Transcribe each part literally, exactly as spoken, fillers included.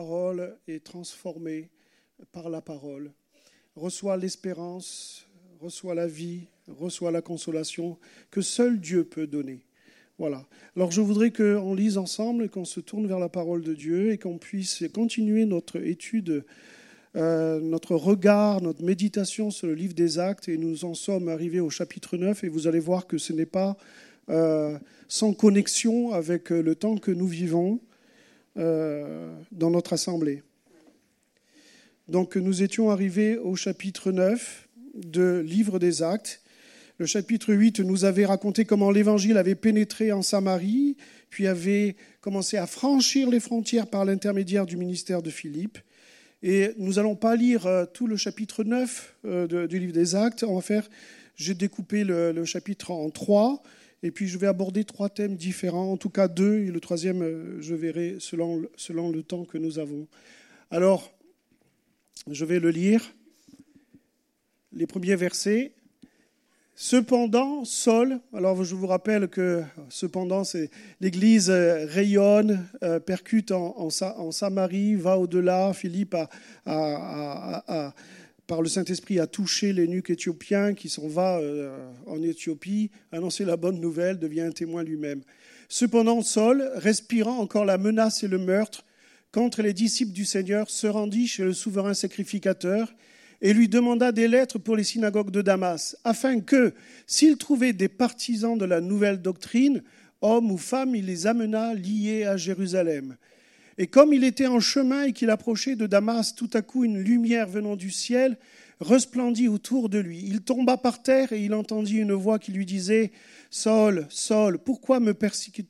parole est transformée par la parole. Reçois l'espérance, reçois la vie, reçois la consolation que seul Dieu peut donner. Voilà. Alors je voudrais qu'on lise ensemble, qu'on se tourne vers la parole de Dieu et qu'on puisse continuer notre étude, euh, notre regard, notre méditation sur le livre des Actes. Et nous en sommes arrivés au chapitre neuf et vous allez voir que ce n'est pas euh, sans connexion avec le temps que nous vivons euh, dans notre assemblée. Donc nous étions arrivés au chapitre neuf du livre des Actes. Le chapitre huit nous avait raconté comment l'évangile avait pénétré en Samarie, puis avait commencé à franchir les frontières par l'intermédiaire du ministère de Philippe. Et nous n'allons pas lire tout le chapitre neuf du livre des Actes. On va faire, j'ai découpé le, le chapitre en trois, et puis je vais aborder trois thèmes différents, en tout cas deux, et le troisième, je verrai selon, selon le temps que nous avons. Alors, je vais le lire. Les premiers versets. Cependant, Saul, alors je vous rappelle que cependant, c'est, l'Église rayonne, euh, percute en, en, en Samarie, va au-delà. Philippe, a, a, a, a, par le Saint-Esprit, a touché l'énuque éthiopien qui s'en va euh, en Éthiopie, annoncer la bonne nouvelle, devient un témoin lui-même. Cependant, Saul, respirant encore la menace et le meurtre contre les disciples du Seigneur, se rendit chez le souverain sacrificateur et lui demanda des lettres pour les synagogues de Damas, afin que, s'il trouvait des partisans de la nouvelle doctrine, hommes ou femmes, il les amena liés à Jérusalem. Et comme il était en chemin et qu'il approchait de Damas, tout à coup une lumière venant du ciel resplendit autour de lui. Il tomba par terre et il entendit une voix qui lui disait « Saul, Saul, pourquoi me persécutes-tu »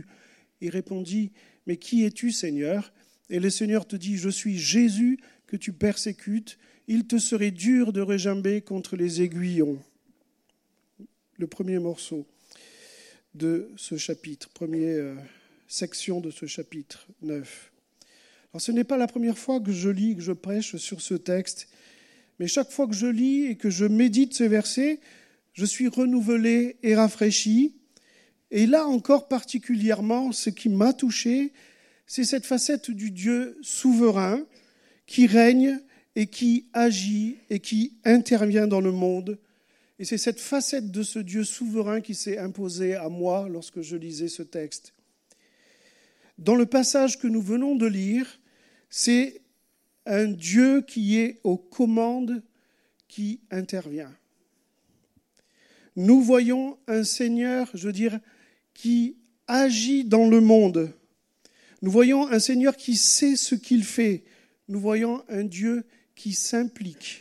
Il répondit « Mais qui es-tu, Seigneur ?» Et le Seigneur te dit « Je suis Jésus que tu persécutes. Il te serait dur de regimber contre les aiguillons. » Le premier morceau de ce chapitre, première euh, section de ce chapitre neuf. Alors ce n'est pas la première fois que je lis, que je prêche sur ce texte, mais chaque fois que je lis et que je médite ce verset, je suis renouvelé et rafraîchi. Et là encore particulièrement, ce qui m'a touché, c'est cette facette du Dieu souverain qui règne et qui agit et qui intervient dans le monde. Et c'est cette facette de ce Dieu souverain qui s'est imposée à moi lorsque je lisais ce texte. Dans le passage que nous venons de lire, c'est un Dieu qui est aux commandes qui intervient. Nous voyons un Seigneur, je veux dire, qui agit dans le monde. Nous voyons un Seigneur qui sait ce qu'il fait. Nous voyons un Dieu qui s'implique.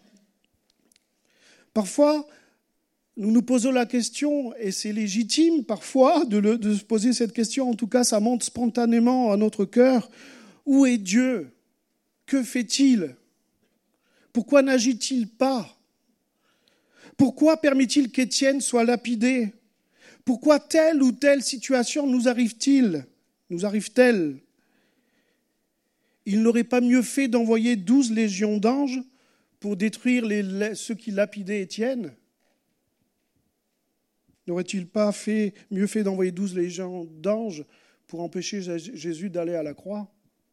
Parfois, nous nous posons la question, et c'est légitime parfois de, le, de se poser cette question, en tout cas ça monte spontanément à notre cœur, où est Dieu ? Que fait-il ? Pourquoi n'agit-il pas ? Pourquoi permet-il qu'Étienne soit lapidé ? Pourquoi telle ou telle situation nous arrive-t-il ? Nous arrive-t-elle ? Il n'aurait pas mieux fait d'envoyer douze légions d'anges pour détruire les, ceux qui lapidaient Étienne ? N'aurait-il pas fait, mieux fait d'envoyer douze légions d'anges pour empêcher Jésus d'aller à la croix ?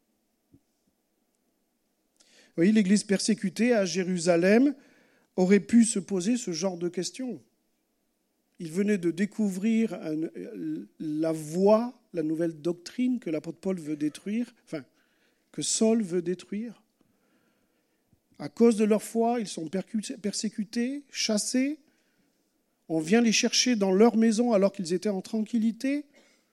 Vous voyez, l'Église persécutée à Jérusalem aurait pu se poser ce genre de questions. Il venait de découvrir un, la voie, la nouvelle doctrine que l'apôtre Paul veut détruire, enfin, que Saul veut détruire. À cause de leur foi, ils sont persécutés, chassés. On vient les chercher dans leur maison alors qu'ils étaient en tranquillité.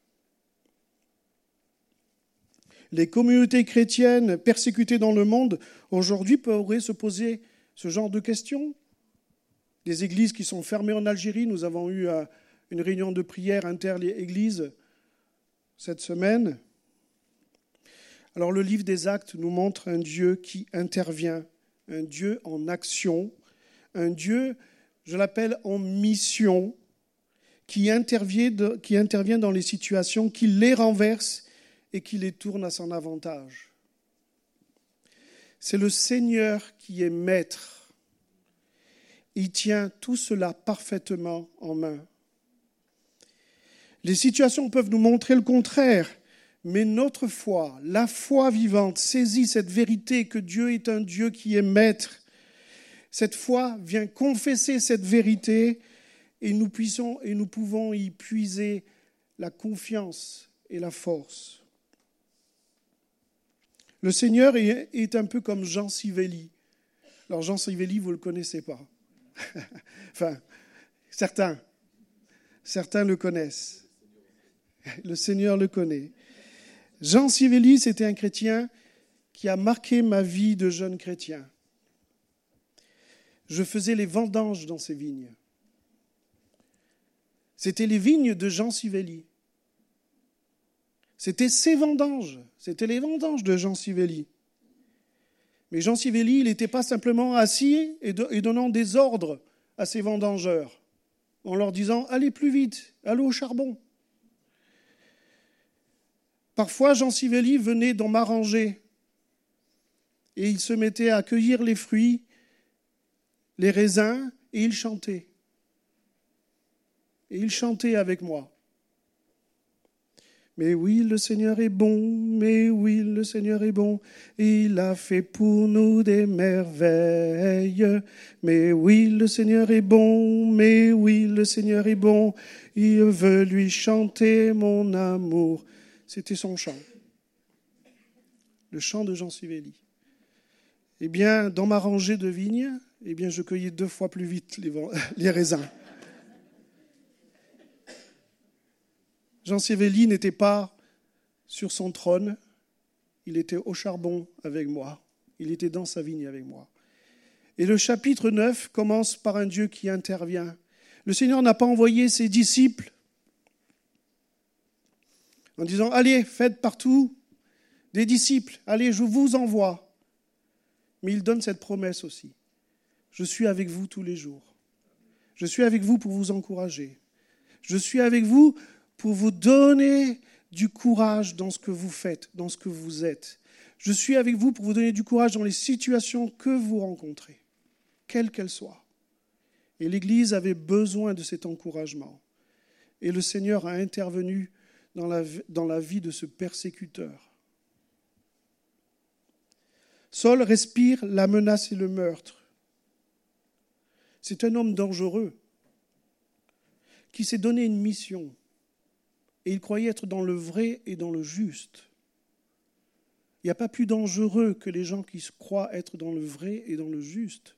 Les communautés chrétiennes persécutées dans le monde, aujourd'hui, pourraient se poser ce genre de questions. Des églises qui sont fermées en Algérie, nous avons eu une réunion de prière inter-églises cette semaine. Alors le livre des Actes nous montre un Dieu qui intervient, un Dieu en action, un Dieu, je l'appelle en mission, qui intervient, qui intervient dans les situations, qui les renverse et qui les tourne à son avantage. C'est le Seigneur qui est maître. Il tient tout cela parfaitement en main. Les situations peuvent nous montrer le contraire, Mais notre foi, la foi vivante, saisit cette vérité que Dieu est un Dieu qui est maître. Cette foi vient confesser cette vérité et nous, puissons, et nous pouvons y puiser la confiance et la force. Le Seigneur est, est un peu comme Jean Sivelli. Alors Jean Sivelli, vous ne le connaissez pas. Enfin, certains. Certains le connaissent. Le Seigneur le connaît. Jean Sivelli, c'était un chrétien qui a marqué ma vie de jeune chrétien. Je faisais les vendanges dans ses vignes. C'était les vignes de Jean Sivelli. C'était ses vendanges. C'était les vendanges de Jean Sivelli. Mais Jean Sivelli, il n'était pas simplement assis et, de, et donnant des ordres à ses vendangeurs, en leur disant « Allez plus vite, allez au charbon ». Parfois, Jean Sivelli venait dans ma rangée et il se mettait à cueillir les fruits, les raisins, et il chantait. Et il chantait avec moi. Mais oui, le Seigneur est bon, mais oui, le Seigneur est bon. Il a fait pour nous des merveilles. Mais oui, le Seigneur est bon, mais oui, le Seigneur est bon. Il veut lui chanter mon amour. C'était son chant. Le chant de Jean Sivelli. Eh bien, dans ma rangée de vignes, eh bien, je cueillais deux fois plus vite les, les raisins. Jean Sivelli n'était pas sur son trône, il était au charbon avec moi, il était dans sa vigne avec moi. Et le chapitre neuf commence par un Dieu qui intervient. Le Seigneur n'a pas envoyé ses disciples en disant « Allez, faites partout des disciples, allez, je vous envoie ». Mais il donne cette promesse aussi. « Je suis avec vous tous les jours. Je suis avec vous pour vous encourager. Je suis avec vous pour vous donner du courage dans ce que vous faites, dans ce que vous êtes. Je suis avec vous pour vous donner du courage dans les situations que vous rencontrez, quelles qu'elles soient. » Et l'Église avait besoin de cet encouragement. Et le Seigneur a intervenu dans la, dans la vie de ce persécuteur. Saul respire la menace et le meurtre. C'est un homme dangereux qui s'est donné une mission. Et il croyait être dans le vrai et dans le juste. Il n'y a pas plus dangereux que les gens qui croient être dans le vrai et dans le juste.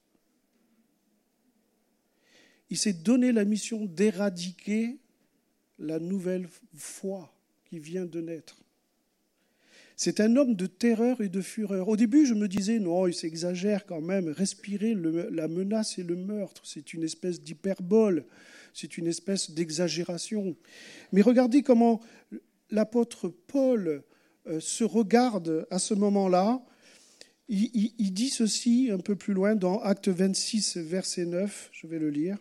Il s'est donné la mission d'éradiquer la nouvelle foi qui vient de naître. C'est un homme de terreur et de fureur. Au début, je me disais, non, il s'exagère quand même. Respirer le, la menace et le meurtre, c'est une espèce d'hyperbole. C'est une espèce d'exagération. Mais regardez comment l'apôtre Paul euh, se regarde à ce moment-là. Il, il, il dit ceci un peu plus loin dans Acte vingt-six, verset neuf. Je vais le lire.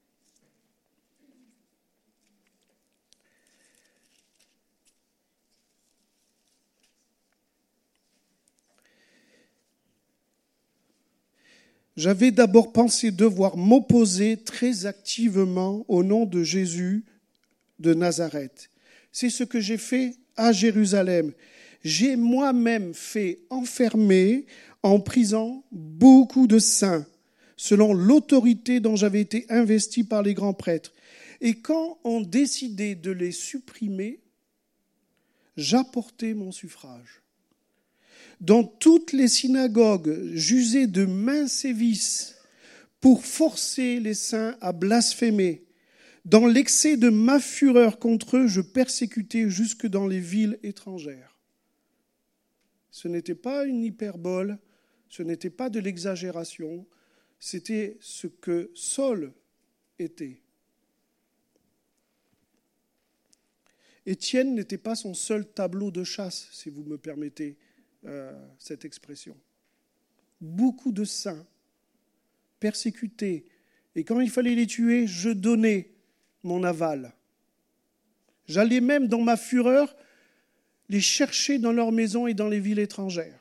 J'avais d'abord pensé devoir m'opposer très activement au nom de Jésus de Nazareth. C'est ce que j'ai fait à Jérusalem. J'ai moi-même fait enfermer en prison beaucoup de saints, selon l'autorité dont j'avais été investi par les grands prêtres. Et quand on décidait de les supprimer, j'apportais mon suffrage. Dans toutes les synagogues, j'usais de mains sévices pour forcer les saints à blasphémer. Dans l'excès de ma fureur contre eux, je persécutais jusque dans les villes étrangères. Ce n'était pas une hyperbole, ce n'était pas de l'exagération, c'était ce que Saul était. Étienne n'était pas son seul tableau de chasse, si vous me permettez Euh, cette expression. Beaucoup de saints persécutés. Et quand il fallait les tuer, je donnais mon aval. J'allais même, dans ma fureur, les chercher dans leurs maisons et dans les villes étrangères.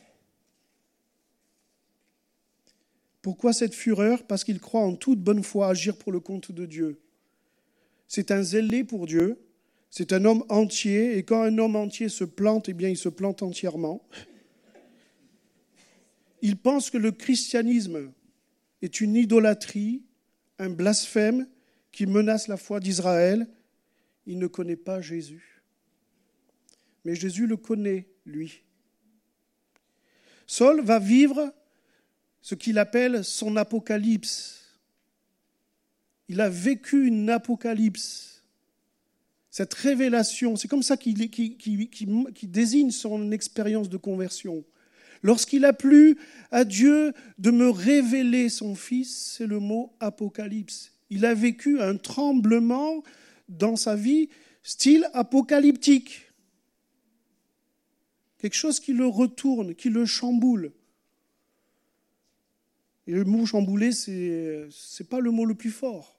Pourquoi cette fureur ? Parce qu'ils croient en toute bonne foi agir pour le compte de Dieu. C'est un zélé pour Dieu, C'est un homme entier, et quand un homme entier se plante, eh bien, il se plante entièrement. Il pense que le christianisme est une idolâtrie, un blasphème qui menace la foi d'Israël. Il ne connaît pas Jésus. Mais Jésus le connaît, lui. Saul va vivre ce qu'il appelle son apocalypse. Il a vécu une apocalypse. Cette révélation, c'est comme ça qu'il, qu'il, qu'il, qu'il, qu'il désigne son expérience de conversion. Lorsqu'il a plu à Dieu de me révéler son Fils, c'est le mot apocalypse. Il a vécu un tremblement dans sa vie, style apocalyptique. Quelque chose qui le retourne, qui le chamboule. Et le mot chamboulé, c'est, c'est pas le mot le plus fort.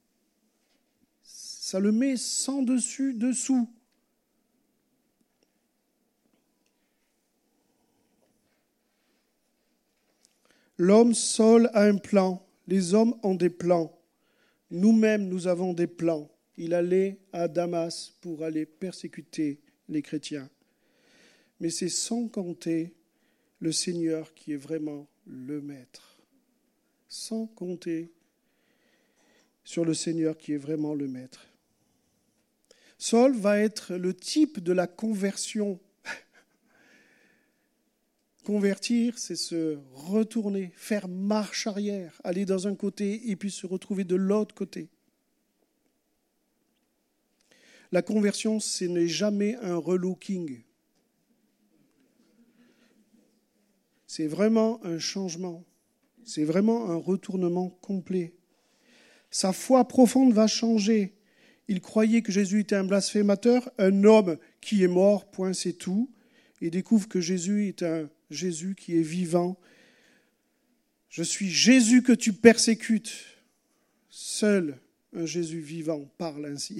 Ça le met sans dessus, dessous. L'homme seul a un plan. Les hommes ont des plans. Nous-mêmes, nous avons des plans. Il allait à Damas pour aller persécuter les chrétiens. Mais c'est sans compter le Seigneur qui est vraiment le Maître. Sans compter sur le Seigneur qui est vraiment le Maître. Saul va être le type de la conversion. Convertir, c'est se retourner, faire marche arrière, aller dans un côté et puis se retrouver de l'autre côté. La conversion, ce n'est jamais un relooking. C'est vraiment un changement. C'est vraiment un retournement complet. Sa foi profonde va changer. Il croyait que Jésus était un blasphémateur, un homme qui est mort, point, c'est tout. Il découvre que Jésus est un Jésus qui est vivant. Je suis Jésus que tu persécutes. Seul un Jésus vivant parle ainsi.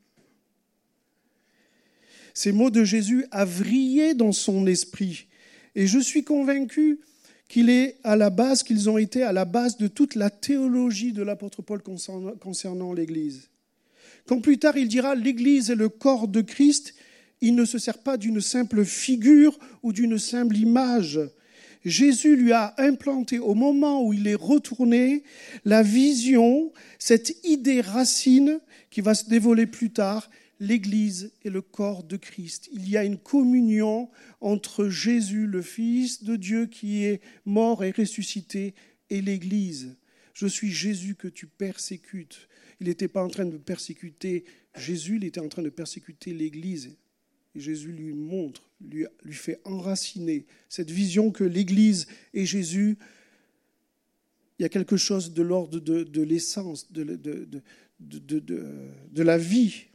Ces mots de Jésus a vrillé dans son esprit. Et je suis convaincu qu'il est à la base, qu'ils ont été à la base de toute la théologie de l'apôtre Paul concernant, concernant l'Église. Quand plus tard il dira « l'Église est le corps de Christ », il ne se sert pas d'une simple figure ou d'une simple image. Jésus lui a implanté au moment où il est retourné la vision, cette idée racine qui va se dévoiler plus tard, l'Église est le corps de Christ. Il y a une communion entre Jésus, le Fils de Dieu qui est mort et ressuscité, et l'Église. Je suis Jésus que tu persécutes. Il n'était pas en train de persécuter Jésus, il était en train de persécuter l'Église. Et Jésus lui montre, lui, lui fait enraciner cette vision que l'Église et Jésus, il y a quelque chose de l'ordre de, de l'essence, de, de, de, de, de, de la vie.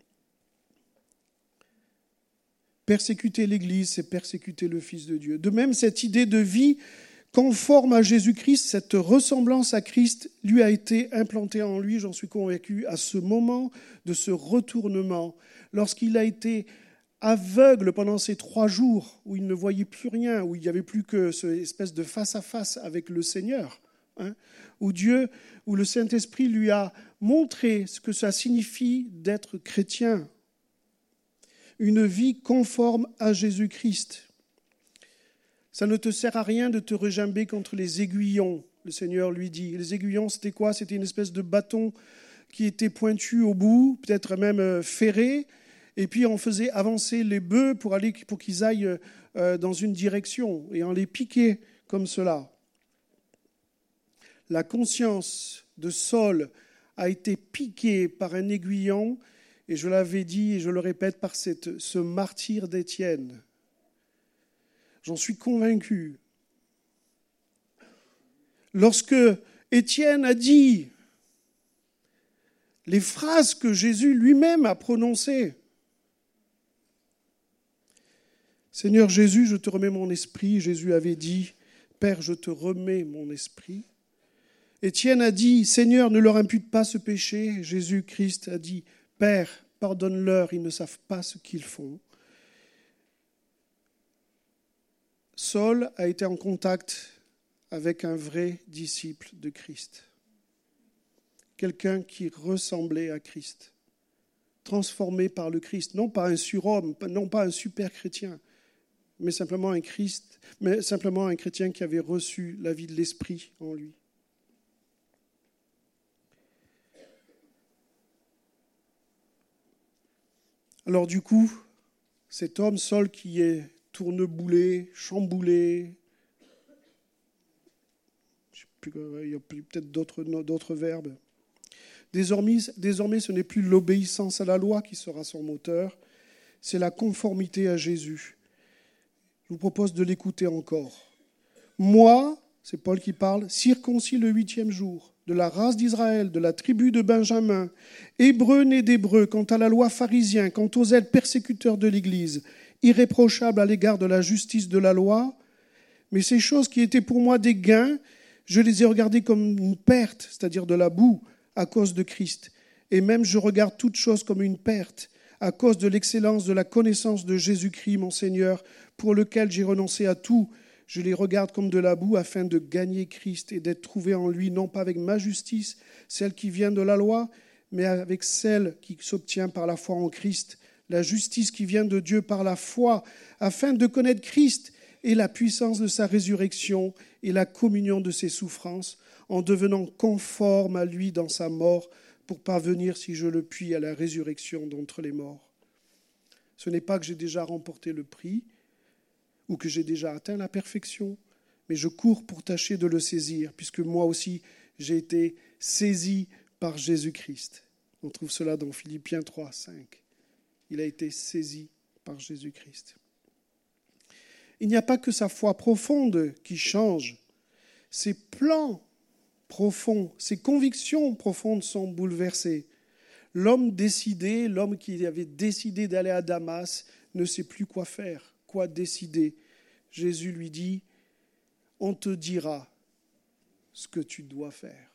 Persécuter l'Église, c'est persécuter le Fils de Dieu. De même, cette idée de vie conforme à Jésus-Christ, cette ressemblance à Christ, lui a été implantée en lui, j'en suis convaincu, à ce moment de ce retournement, lorsqu'il a été aveugle pendant ces trois jours, où il ne voyait plus rien, où il n'y avait plus que cette espèce de face-à-face avec le Seigneur, hein, où Dieu, où le Saint-Esprit lui a montré ce que ça signifie d'être chrétien. Une vie conforme à Jésus-Christ. Ça ne te sert à rien de te regimber contre les aiguillons, le Seigneur lui dit. Les aiguillons, c'était quoi ? C'était une espèce de bâton qui était pointu au bout, peut-être même ferré, et puis on faisait avancer les bœufs pour, aller, pour qu'ils aillent dans une direction, et on les piquait comme cela. La conscience de Saul a été piquée par un aiguillon, et je l'avais dit et je le répète, par cette, ce martyre d'Étienne. J'en suis convaincu. Lorsque Étienne a dit les phrases que Jésus lui-même a prononcées, Seigneur Jésus, je te remets mon esprit. Jésus avait dit, Père, je te remets mon esprit. Étienne a dit, Seigneur, ne leur impute pas ce péché. Jésus-Christ a dit, Père, pardonne-leur, ils ne savent pas ce qu'ils font. Saul a été en contact avec un vrai disciple de Christ. Quelqu'un qui ressemblait à Christ. transformé par le Christ, non pas un surhomme, non pas un super chrétien, mais simplement un Christ, mais simplement un chrétien qui avait reçu la vie de l'Esprit en lui. Alors du coup, cet homme Saul qui est tourneboulé, chamboulé, je sais plus, il y a peut-être d'autres, d'autres verbes. Désormais, désormais, ce n'est plus l'obéissance à la loi qui sera son moteur, c'est la conformité à Jésus. Je vous propose de l'écouter encore. Moi, c'est Paul qui parle, circoncis le huitième jour, de la race d'Israël, de la tribu de Benjamin, hébreu né d'hébreu, quant à la loi pharisien, quant aux ailes persécuteurs de l'Église, irréprochable à l'égard de la justice de la loi, mais ces choses qui étaient pour moi des gains, je les ai regardées comme une perte, c'est-à-dire de la boue, à cause de Christ. Et même je regarde toutes choses comme une perte, à cause de l'excellence de la connaissance de Jésus-Christ, mon Seigneur, pour lequel j'ai renoncé à tout. Je les regarde comme de la boue afin de gagner Christ et d'être trouvé en lui, non pas avec ma justice, celle qui vient de la loi, mais avec celle qui s'obtient par la foi en Christ, la justice qui vient de Dieu par la foi, afin de connaître Christ et la puissance de sa résurrection et la communion de ses souffrances, en devenant conforme à lui dans sa mort, pour parvenir, si je le puis, à la résurrection d'entre les morts. Ce n'est pas que j'ai déjà remporté le prix, ou que j'ai déjà atteint la perfection, mais je cours pour tâcher de le saisir, puisque moi aussi j'ai été saisi par Jésus-Christ. On trouve cela dans Philippiens trois, cinq. Il a été saisi par Jésus-Christ. Il n'y a pas que sa foi profonde qui change. Ses plans profonds, ses convictions profondes sont bouleversées. L'homme décidé, l'homme qui avait décidé d'aller à Damas, ne sait plus quoi faire. Quoi décider? Jésus lui dit, on te dira ce que tu dois faire.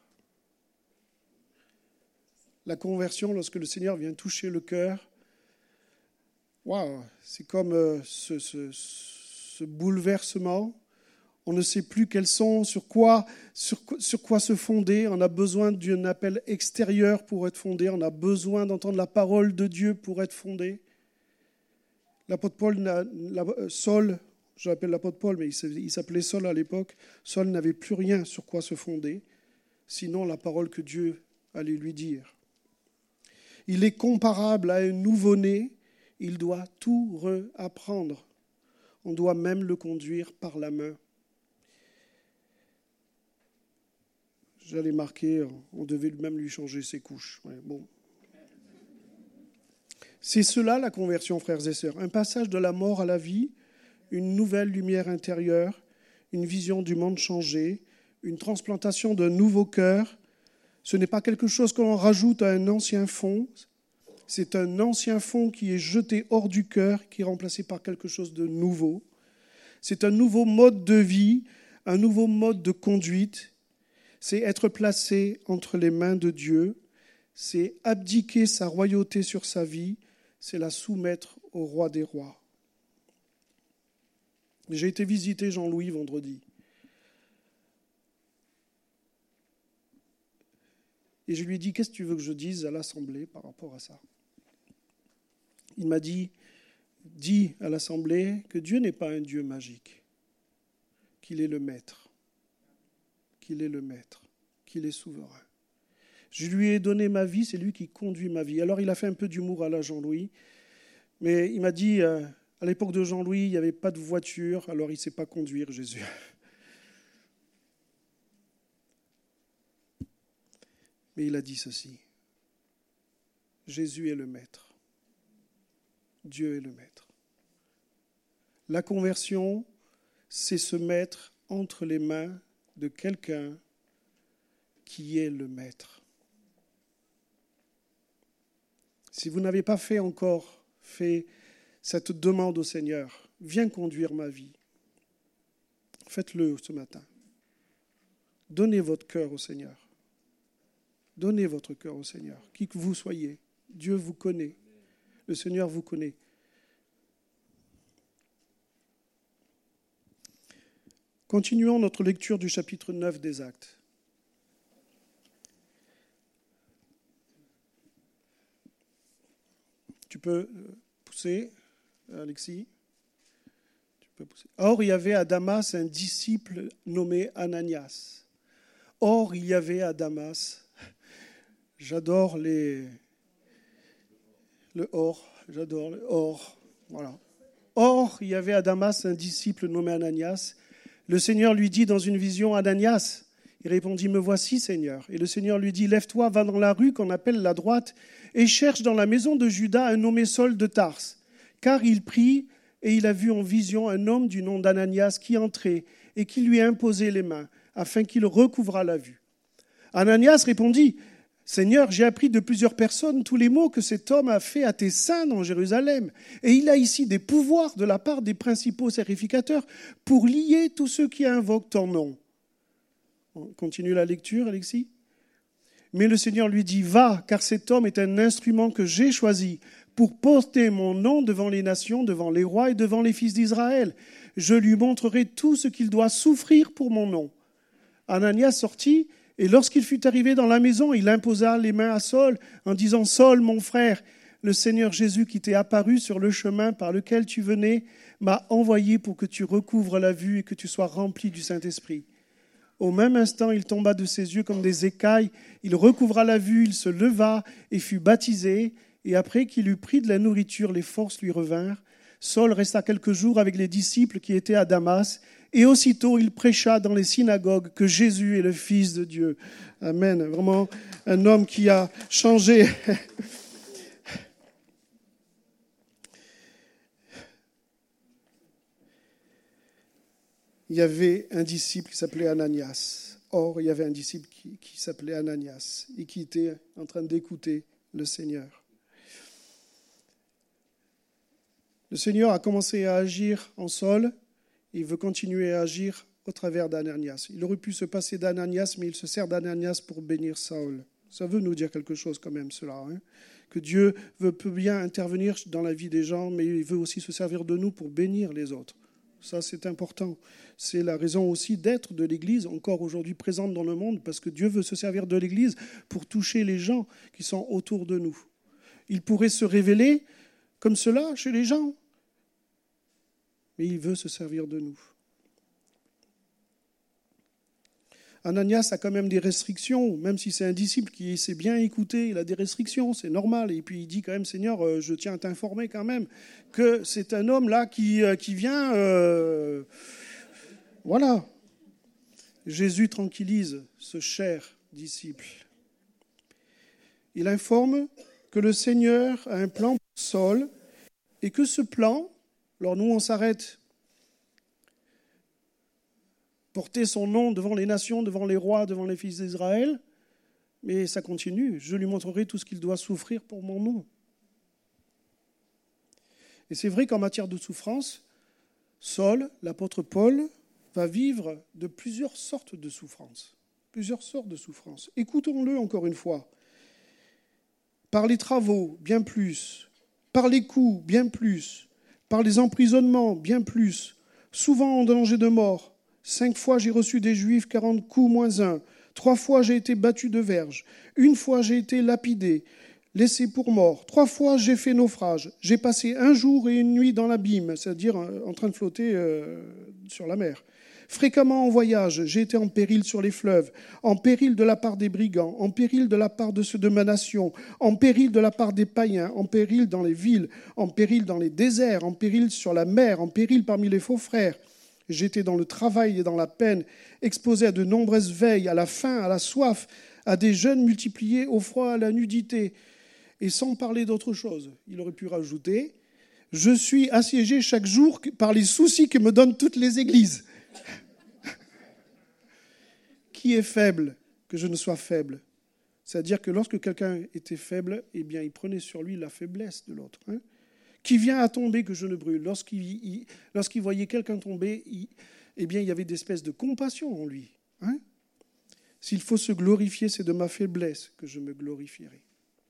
La conversion, lorsque le Seigneur vient toucher le cœur, waouh, c'est comme euh, ce, ce, ce bouleversement. On ne sait plus quels sont, sur quoi, sur, sur quoi se fonder. On a besoin d'un appel extérieur pour être fondé. On a besoin d'entendre la parole de Dieu pour être fondé. L'apôtre Paul, la, Saul, je l'appelle l'apôtre Paul, mais il s'appelait Saul à l'époque. Saul n'avait plus rien sur quoi se fonder, sinon la parole que Dieu allait lui dire. Il est comparable à un nouveau-né, il doit tout réapprendre. On doit même le conduire par la main. J'allais marquer, on devait même lui changer ses couches. Ouais, bon. C'est cela la conversion, frères et sœurs. Un passage de la mort à la vie, une nouvelle lumière intérieure, une vision du monde changé, une transplantation d'un nouveau cœur. Ce n'est pas quelque chose que l'on rajoute à un ancien fond. C'est un ancien fond qui est jeté hors du cœur, qui est remplacé par quelque chose de nouveau. C'est un nouveau mode de vie, un nouveau mode de conduite. C'est être placé entre les mains de Dieu. C'est abdiquer sa royauté sur sa vie. C'est la soumettre au roi des rois. J'ai été visiter Jean-Louis vendredi. Et je lui ai dit, qu'est-ce que tu veux que je dise à l'Assemblée par rapport à ça? Il m'a dit, dis à l'Assemblée que Dieu n'est pas un Dieu magique, qu'il est le maître, qu'il est le maître, qu'il est souverain. Je lui ai donné ma vie, c'est lui qui conduit ma vie. Alors il a fait un peu d'humour à la Jean-Louis, mais il m'a dit, euh, à l'époque de Jean-Louis, il n'y avait pas de voiture, alors il ne sait pas conduire, Jésus. Mais il a dit ceci, Jésus est le maître, Dieu est le maître. La conversion, c'est se mettre entre les mains de quelqu'un qui est le maître. Si vous n'avez pas fait encore fait cette demande au Seigneur, viens conduire ma vie, faites-le ce matin. Donnez votre cœur au Seigneur. Donnez votre cœur au Seigneur, qui que vous soyez. Dieu vous connaît. Le Seigneur vous connaît. Continuons notre lecture du chapitre neuf des Actes. Tu peux pousser, Alexis. Tu peux pousser. Or, il y avait à Damas un disciple nommé Ananias. Or, il y avait à Damas, j'adore les, le or, j'adore le or, voilà. Or, il y avait à Damas un disciple nommé Ananias. Le Seigneur lui dit dans une vision, Ananias. Il répondit, me voici, Seigneur. Et le Seigneur lui dit, lève-toi, va dans la rue qu'on appelle la droite et cherche dans la maison de Judas un nommé Saul de Tarse. Car il prie et il a vu en vision un homme du nom d'Ananias qui entrait et qui lui imposait les mains afin qu'il recouvrât la vue. Ananias répondit, Seigneur, j'ai appris de plusieurs personnes tous les maux que cet homme a fait à tes saints dans Jérusalem. Et il a ici des pouvoirs de la part des principaux sacrificateurs pour lier tous ceux qui invoquent ton nom. On continue la lecture, Alexis. Mais le Seigneur lui dit, va, car cet homme est un instrument que j'ai choisi pour porter mon nom devant les nations, devant les rois et devant les fils d'Israël. Je lui montrerai tout ce qu'il doit souffrir pour mon nom. Ananias sortit. Et lorsqu'il fut arrivé dans la maison, il imposa les mains à Saul en disant, Saul, mon frère, le Seigneur Jésus qui t'est apparu sur le chemin par lequel tu venais m'a envoyé pour que tu recouvres la vue et que tu sois rempli du Saint-Esprit. Au même instant, il tomba de ses yeux comme des écailles, il recouvra la vue, il se leva et fut baptisé. Et après qu'il eut pris de la nourriture, les forces lui revinrent. Saul resta quelques jours avec les disciples qui étaient à Damas. Et aussitôt, il prêcha dans les synagogues que Jésus est le Fils de Dieu. Amen. Vraiment un homme qui a changé. Il y avait un disciple qui s'appelait Ananias. Or, il y avait un disciple qui, qui s'appelait Ananias et qui était en train d'écouter le Seigneur. Le Seigneur a commencé à agir en Saul. Il veut continuer à agir au travers d'Ananias. Il aurait pu se passer d'Ananias, mais il se sert d'Ananias pour bénir Saul. Ça veut nous dire quelque chose quand même, cela. Hein, que Dieu veut, peut bien intervenir dans la vie des gens, mais il veut aussi se servir de nous pour bénir les autres. Ça, c'est important. C'est la raison aussi d'être de l'Église, encore aujourd'hui présente dans le monde, parce que Dieu veut se servir de l'Église pour toucher les gens qui sont autour de nous. Il pourrait se révéler comme cela chez les gens, mais il veut se servir de nous. Ananias a quand même des restrictions, même si c'est un disciple qui sait bien écouter, il a des restrictions, c'est normal. Et puis il dit quand même, Seigneur, je tiens à t'informer quand même que c'est un homme là qui, qui vient... Euh, voilà. Jésus tranquillise ce cher disciple. Il informe que le Seigneur a un plan pour Saul et que ce plan... Alors nous, on s'arrête. Porter son nom devant les nations, devant les rois, devant les fils d'Israël. Mais ça continue. Je lui montrerai tout ce qu'il doit souffrir pour mon nom. Et c'est vrai qu'en matière de souffrance, Saul, l'apôtre Paul, va vivre de plusieurs sortes de souffrances. Plusieurs sortes de souffrances. Écoutons-le encore une fois. Par les travaux, bien plus. Par les coups, bien plus. Par les emprisonnements, bien plus, souvent en danger de mort. Cinq fois j'ai reçu des Juifs, quarante coups moins un. Trois fois j'ai été battu de verge. Une fois j'ai été lapidé, laissé pour mort. Trois fois j'ai fait naufrage. J'ai passé un jour et une nuit dans l'abîme, c'est-à-dire en train de flotter euh, sur la mer. Fréquemment en voyage, j'ai été en péril sur les fleuves, en péril de la part des brigands, en péril de la part de ceux de ma nation, en péril de la part des païens, en péril dans les villes, en péril dans les déserts, en péril sur la mer, en péril parmi les faux frères. J'étais dans le travail et dans la peine, exposé à de nombreuses veilles, à la faim, à la soif, à des jeûnes multipliés, au froid, à la nudité. Et sans parler d'autre chose, il aurait pu rajouter, je suis assiégé chaque jour par les soucis que me donnent toutes les églises. Qui est faible que je ne sois faible? C'est-à-dire que lorsque quelqu'un était faible, eh bien, il prenait sur lui la faiblesse de l'autre. Hein, qui vient à tomber que je ne brûle? Lorsqu'il, il, lorsqu'il voyait quelqu'un tomber, il, eh bien, il y avait des espèces de compassion en lui. Hein, s'il faut se glorifier, c'est de ma faiblesse que je me glorifierai.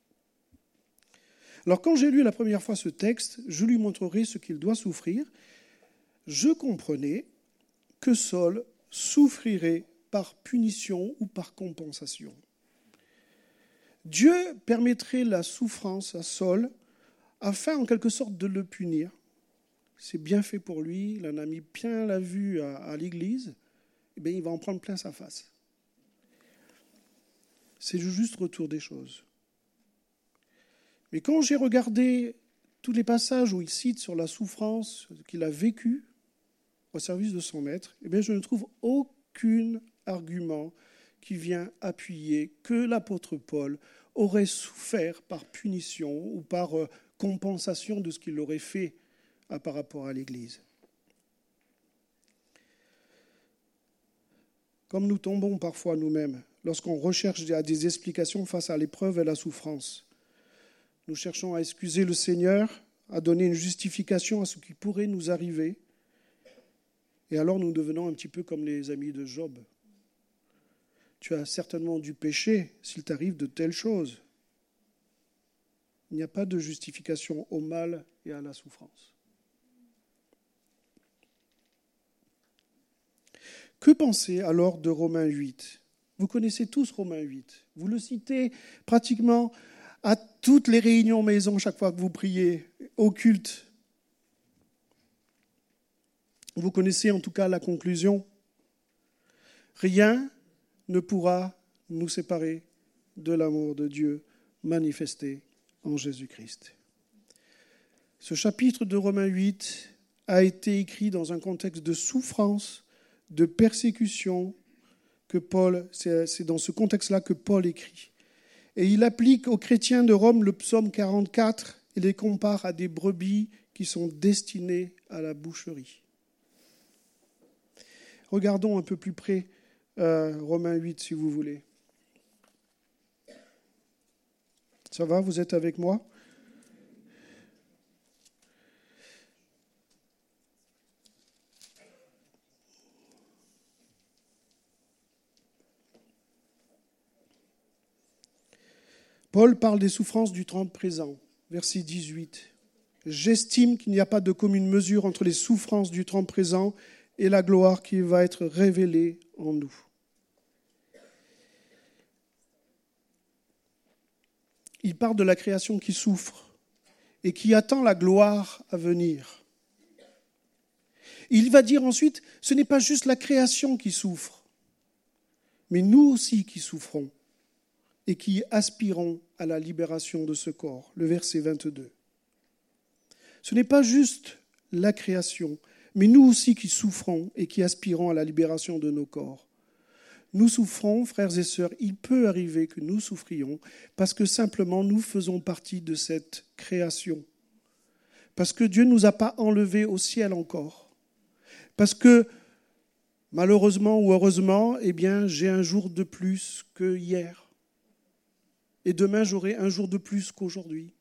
Alors, quand j'ai lu la première fois ce texte, je lui montrerai ce qu'il doit souffrir. Je comprenais que Saul souffrirait par punition ou par compensation. Dieu permettrait la souffrance à Saul afin en quelque sorte de le punir. C'est bien fait pour lui, il en a mis bien la vue à, à l'Église, et bien il va en prendre plein sa face. C'est le juste retour des choses. Mais quand j'ai regardé tous les passages où il cite sur la souffrance qu'il a vécue au service de son maître, eh bien je ne trouve aucun argument qui vient appuyer que l'apôtre Paul aurait souffert par punition ou par compensation de ce qu'il aurait fait par rapport à l'Église. Comme nous tombons parfois nous-mêmes, lorsqu'on recherche des explications face à l'épreuve et à la souffrance, nous cherchons à excuser le Seigneur, à donner une justification à ce qui pourrait nous arriver, et alors nous devenons un petit peu comme les amis de Job. Tu as certainement dû pécher s'il t'arrive de telles choses. Il n'y a pas de justification au mal et à la souffrance. Que penser alors de Romains huit ? Vous connaissez tous Romains huit. Vous le citez pratiquement à toutes les réunions maison chaque fois que vous priez, au culte. Vous connaissez en tout cas la conclusion. Rien ne pourra nous séparer de l'amour de Dieu manifesté en Jésus-Christ. Ce chapitre de Romains huit a été écrit dans un contexte de souffrance, de persécution, que Paul, c'est dans ce contexte-là que Paul écrit. Et il applique aux chrétiens de Rome le psaume quarante-quatre et les compare à des brebis qui sont destinées à la boucherie. Regardons un peu plus près euh, Romains huit, si vous voulez. Ça va, vous êtes avec moi ? Paul parle des souffrances du temps présent, verset dix-huit. « J'estime qu'il n'y a pas de commune mesure entre les souffrances du temps présent et la gloire qui va être révélée en nous. » Il parle de la création qui souffre et qui attend la gloire à venir. Il va dire ensuite, ce n'est pas juste la création qui souffre, mais nous aussi qui souffrons et qui aspirons à la libération de ce corps. Le verset vingt-deux. Ce n'est pas juste la création, mais nous aussi qui souffrons et qui aspirons à la libération de nos corps. Nous souffrons, frères et sœurs, il peut arriver que nous souffrions parce que simplement nous faisons partie de cette création. Parce que Dieu ne nous a pas enlevés au ciel encore. Parce que, malheureusement ou heureusement, eh bien, j'ai un jour de plus que hier. Et demain, j'aurai un jour de plus qu'aujourd'hui.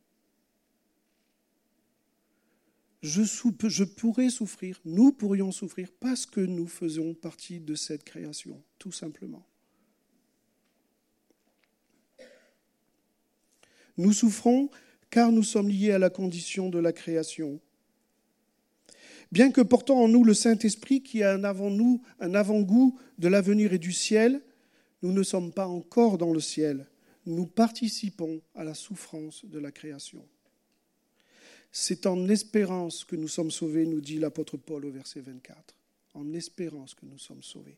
Je, sou- je pourrais souffrir, nous pourrions souffrir parce que nous faisons partie de cette création, tout simplement. Nous souffrons car nous sommes liés à la condition de la création. Bien que portant en nous le Saint-Esprit qui a un avant-nous, un avant-goût de l'avenir et du ciel, nous ne sommes pas encore dans le ciel. Nous participons à la souffrance de la création. C'est en espérance que nous sommes sauvés, nous dit l'apôtre Paul au verset vingt-quatre. En espérance que nous sommes sauvés.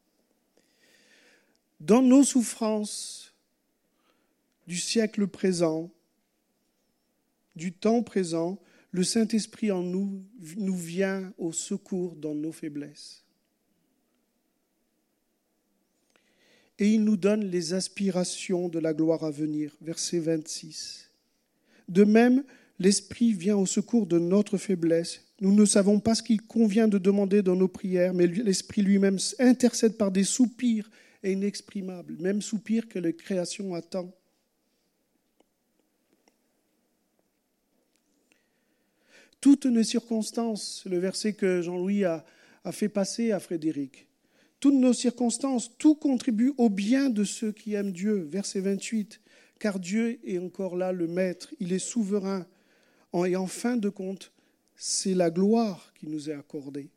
Dans nos souffrances du siècle présent, du temps présent, le Saint-Esprit en nous nous vient au secours dans nos faiblesses. Et il nous donne les aspirations de la gloire à venir. Verset vingt-six. De même, l'Esprit vient au secours de notre faiblesse. Nous ne savons pas ce qu'il convient de demander dans nos prières, mais l'Esprit lui-même intercède par des soupirs inexprimables, même soupirs que la création attend. Toutes nos circonstances, le verset que Jean-Louis a, a fait passer à Frédéric, toutes nos circonstances, tout contribue au bien de ceux qui aiment Dieu. Verset vingt-huit, car Dieu est encore là, le Maître, il est souverain. Et en fin de compte, c'est la gloire qui nous est accordée.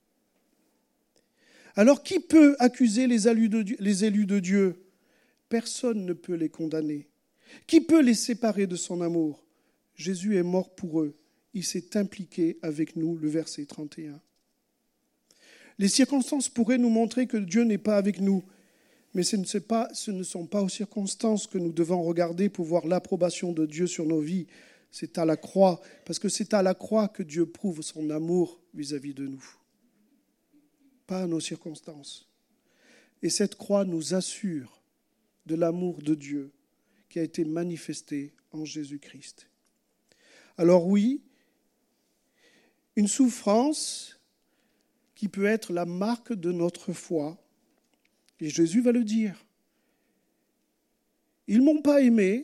Alors, qui peut accuser les élus de Dieu, les élus de Dieu ? Personne ne peut les condamner. Qui peut les séparer de son amour ? Jésus est mort pour eux. Il s'est impliqué avec nous, le verset trente et un. Les circonstances pourraient nous montrer que Dieu n'est pas avec nous, mais ce ne, pas, ce ne sont pas aux circonstances que nous devons regarder pour voir l'approbation de Dieu sur nos vies. C'est à la croix, parce que c'est à la croix que Dieu prouve son amour vis-à-vis de nous, pas à nos circonstances. Et cette croix nous assure de l'amour de Dieu qui a été manifesté en Jésus-Christ. Alors oui, une souffrance qui peut être la marque de notre foi, et Jésus va le dire. Ils ne m'ont pas aimé,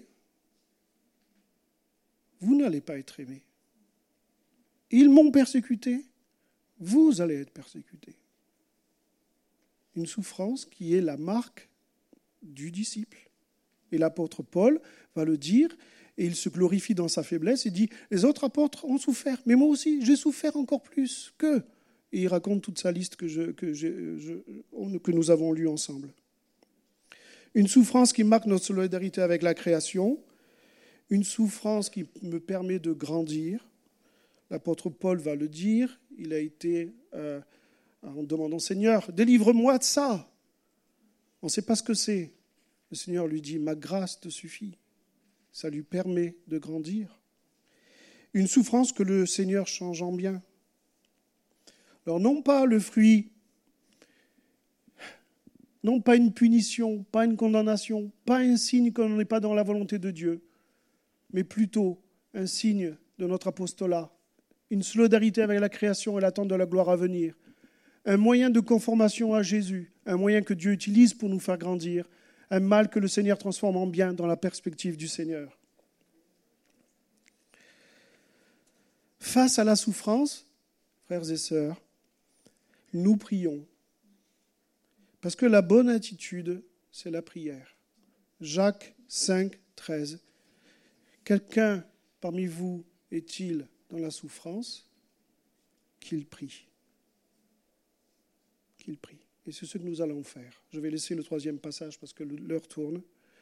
vous n'allez pas être aimés. Ils m'ont persécuté, vous allez être persécutés. Une souffrance qui est la marque du disciple. Et l'apôtre Paul va le dire, et il se glorifie dans sa faiblesse, il dit, les autres apôtres ont souffert, mais moi aussi, j'ai souffert encore plus qu'eux. Et il raconte toute sa liste que, je, que, je, je, que nous avons lue ensemble. Une souffrance qui marque notre solidarité avec la création, une souffrance qui me permet de grandir. L'apôtre Paul va le dire, il a été euh, en demandant, Seigneur, délivre-moi de ça. On ne sait pas ce que c'est. Le Seigneur lui dit, ma grâce te suffit. Ça lui permet de grandir. Une souffrance que le Seigneur change en bien. Alors non pas le fruit, non pas une punition, pas une condamnation, pas un signe qu'on n'est pas dans la volonté de Dieu, mais plutôt un signe de notre apostolat, une solidarité avec la création et l'attente de la gloire à venir, un moyen de conformation à Jésus, un moyen que Dieu utilise pour nous faire grandir, un mal que le Seigneur transforme en bien dans la perspective du Seigneur. Face à la souffrance, frères et sœurs, nous prions. Parce que la bonne attitude, c'est la prière. Jacques cinq, treize. Quelqu'un parmi vous est-il dans la souffrance? Qu'il prie. Qu'il prie. Et c'est ce que nous allons faire. Je vais laisser le troisième passage parce que l'heure tourne.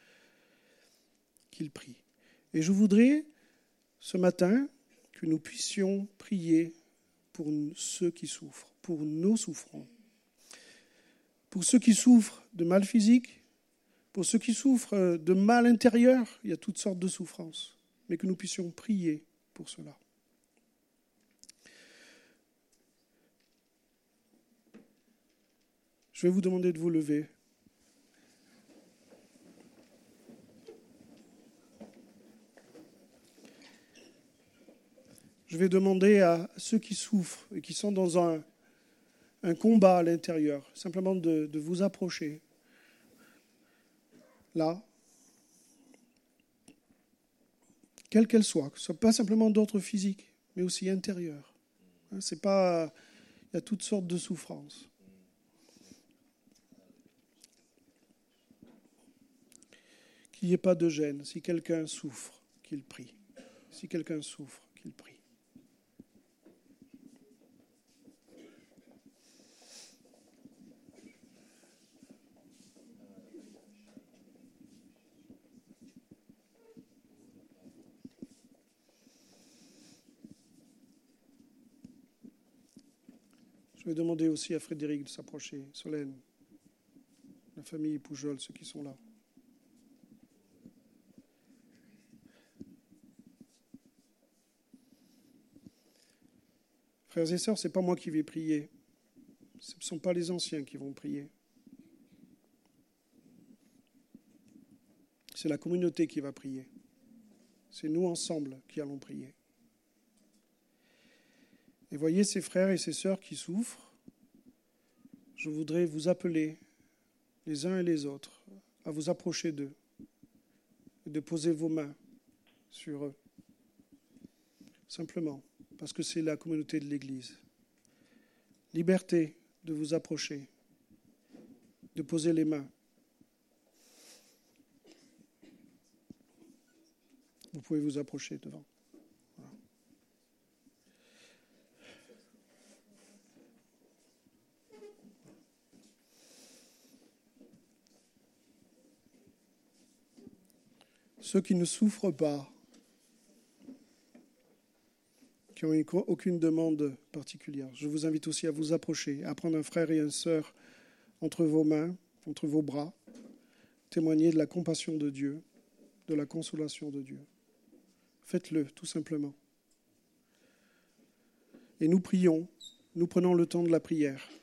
Qu'il prie. Et je voudrais, ce matin, que nous puissions prier pour ceux qui souffrent, pour nos souffrants. Pour ceux qui souffrent de mal physique, pour ceux qui souffrent de mal intérieur, il y a toutes sortes de souffrances, mais que nous puissions prier pour cela. Je vais vous demander de vous lever. Je vais demander à ceux qui souffrent et qui sont dans un, un combat à l'intérieur, simplement de, de vous approcher. Là, quelle qu'elle soit, que ce ne soit pas simplement d'ordre physique, mais aussi intérieur. C'est pas, il y a toutes sortes de souffrances. Qu'il n'y ait pas de gêne. Si quelqu'un souffre, qu'il prie. Si quelqu'un souffre, qu'il prie. Je vais demander aussi à Frédéric de s'approcher, Solène, la famille Poujol, ceux qui sont là. Frères et sœurs, ce n'est pas moi qui vais prier. Ce ne sont pas les anciens qui vont prier. C'est la communauté qui va prier. C'est nous ensemble qui allons prier. Et voyez ces frères et ces sœurs qui souffrent, je voudrais vous appeler les uns et les autres à vous approcher d'eux et de poser vos mains sur eux. Simplement, parce que c'est la communauté de l'Église. Liberté de vous approcher, de poser les mains. Vous pouvez vous approcher devant. Voilà. Ceux qui ne souffrent pas, qui n'ont aucune demande particulière. Je vous invite aussi à vous approcher, à prendre un frère et une sœur entre vos mains, entre vos bras, témoigner de la compassion de Dieu, de la consolation de Dieu. Faites-le, tout simplement. Et nous prions, nous prenons le temps de la prière.